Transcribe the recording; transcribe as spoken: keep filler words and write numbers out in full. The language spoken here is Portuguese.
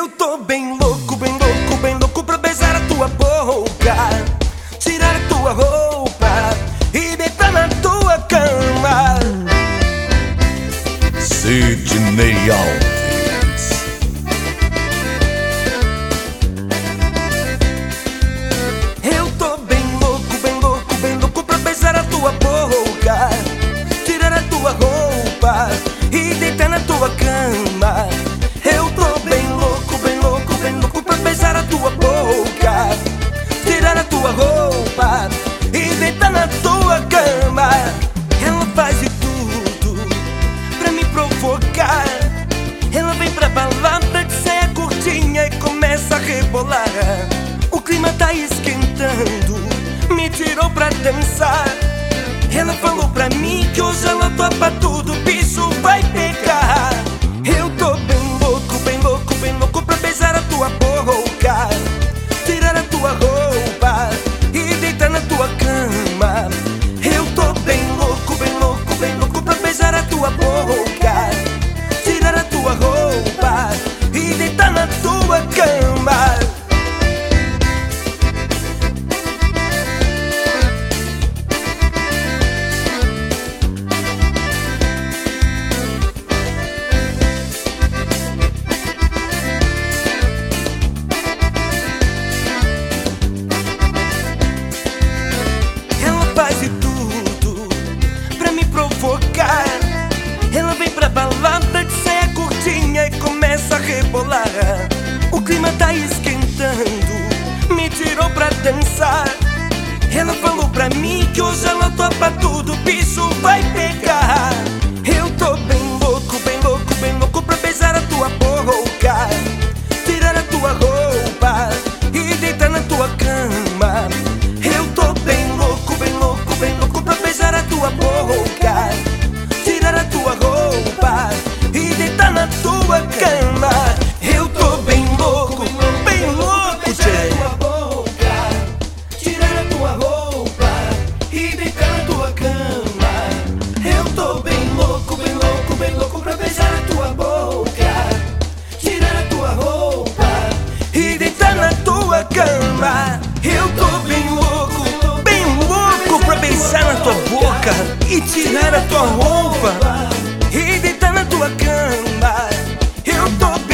Eu tô bem louco, bem louco, bem louco pra beijar a tua boca, tirar a tua roupa e deitar na tua cama. Sidney Alves. Eu tô bem louco, bem louco, bem louco pra beijar a tua boca, tirar a tua roupa e deitar na tua cama. Eu tô bem louco, bem louco, bem louco pra beijar a tua boca, tirar a tua roupa e deitar na tua cama. Ela faz de tudo pra me provocar. Ela vem pra balada de saia curtinha e começa a rebolar. O clima tá esquentando, me tirou pra dançar. Ela falou pra mim que hoje ela topa tudo, o bicho vai pegar. Eu tô bem louco, bem louco, bem louco pra beijar a tua boca, tirar a tua roupa e deitar na tua cama. Eu tô bem louco, bem louco, bem louco pra beijar a tua boca, tirar a tua roupa e deitar na tua cama. Faz de tudo pra me provocar. Ela vem pra balada de saia curtinha e começa a rebolar. O clima tá esquentando, me tirou pra dançar. Ela falou pra mim que hoje ela topa tudo, o bicho vai pegar. Eu tô bem louco, bem louco, bem louco pra beijar a tua boca, tirar a tua roupa e deitar na tua cama. Eu tô bem louco, bem louco, bem louco pra beijar a tua boca, tirar a tua roupa e deitar na tua cama. Eu tô bem louco, bem louco, tchê. Tirar a tua roupa e deitar na tua cama. Eu tô bem louco, bem louco, bem louco pra beijar a tua boca, tirar a tua roupa e deitar na tua cama. Eu tô bem louco, bem louco pra beijar na tua boca e tirar a tua roupa e deitar na tua cama. Eu tô